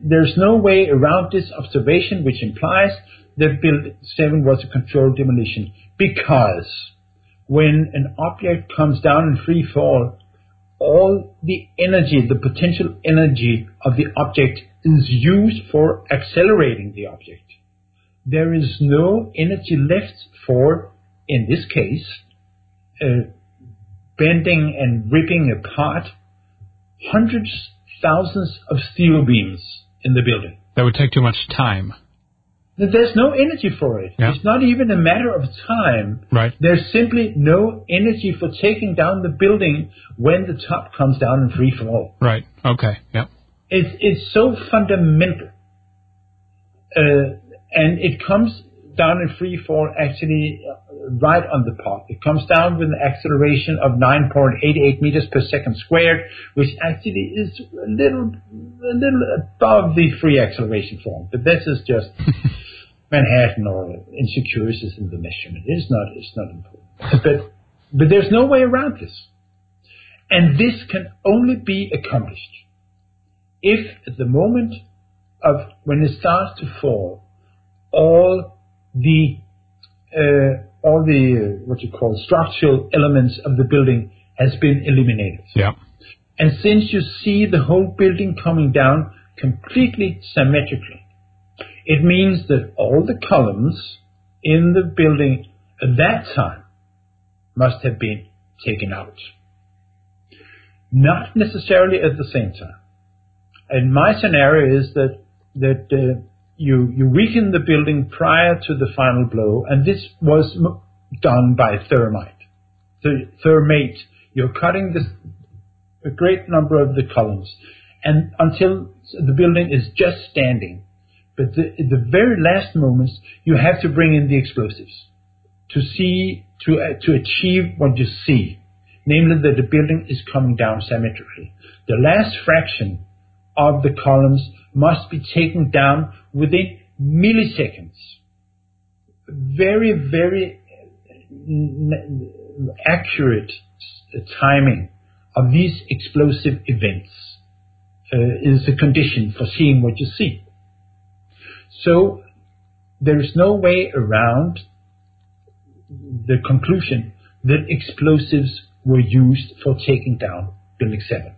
there's no way around this observation, which implies that Building 7 was a controlled demolition, because when an object comes down in free fall, all the energy, the potential energy of the object is used for accelerating the object. There is no energy left for, in this case, bending and ripping apart hundreds, thousands of steel beams in the building. That would take too much time. There's no energy for it. Yeah. It's not even a matter of time. Right. There's simply no energy for taking down the building when the top comes down in free fall. Right. Okay. Yeah. It's so fundamental. And it comes down in free fall actually right on the pot. It comes down with an acceleration of 9.88 meters per second squared, which actually is a little above the free acceleration form. But this is just Manhattan or insecurities in the measurement. It's not important. But there's no way around this. And this can only be accomplished if at the moment of when it starts to fall, all the what you call structural elements of the building has been eliminated. Yeah. And since you see the whole building coming down completely symmetrically, it means that all the columns in the building at that time must have been taken out. Not necessarily at the same time. And my scenario is that you weaken the building prior to the final blow, and this was done by thermite. Thermate. You're cutting a great number of the columns, and until the building is just standing. But the very last moments, you have to bring in the explosives to achieve what you see, namely that the building is coming down symmetrically. The last fraction of the columns must be taken down within milliseconds. Very, very accurate timing of these explosive events is a condition for seeing what you see. So there is no way around the conclusion that explosives were used for taking down Building 7.